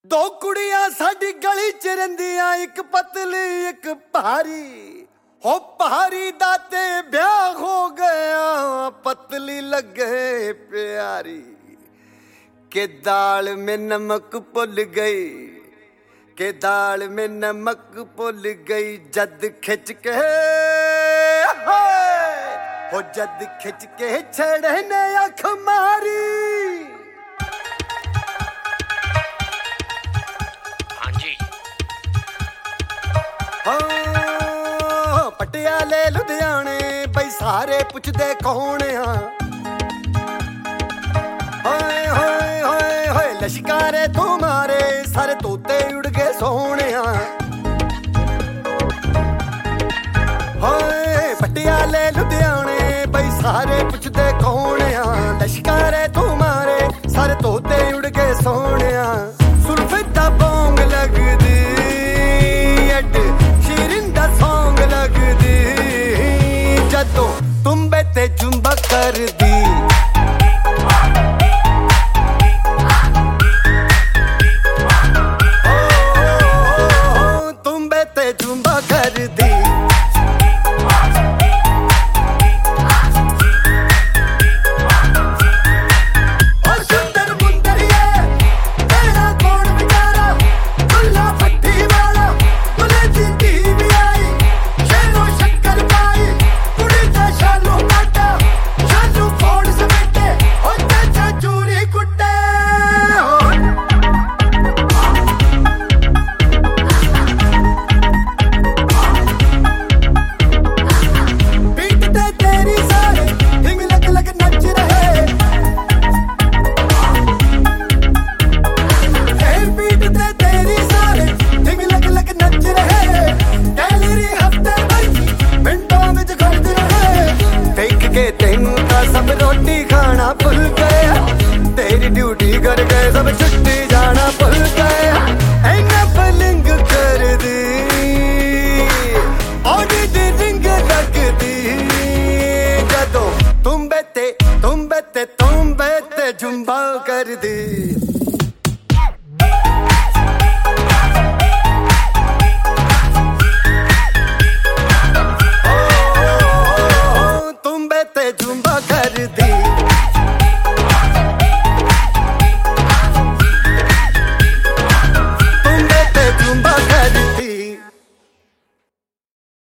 दो कुड़ियां साडी गली च रहिंदियां, एक पतली एक भारी। हो भारी दा ते ब्याह हो गया, पतली लगे प्यारी। के दाल में नमक भुल गई, के दाल में नमक भुल गई। जद खिंच के हो जद खिंच के छड़े ने अख मारी। पटियाले लुधियाने बई सारे पुछदे कौन आ। होए होए होए होए लश्कारे तुम्हारे सारे तोते उड़ गए सोने। होए पटियाले लुधियाने बई सारे पुछदे कौन आ। लश्कारे तुम्हारे सारे तोते उड़ गए सोने। सुल्फिता बोंग लगदी शिरिंदा सॉन्ग लगदी, जदों तुम्बे ते जुम्बा कर दी। तुम्बे ते जुम्बा कर दी। सब रोटी खाना भूल गया, तेरी ड्यूटी कर गए सब छुट्टी जाना भूल गया। ऐना फलिंग कर दी और दी रिंग लग दी, जदों तुम्बे ते जुम्बा कर दी।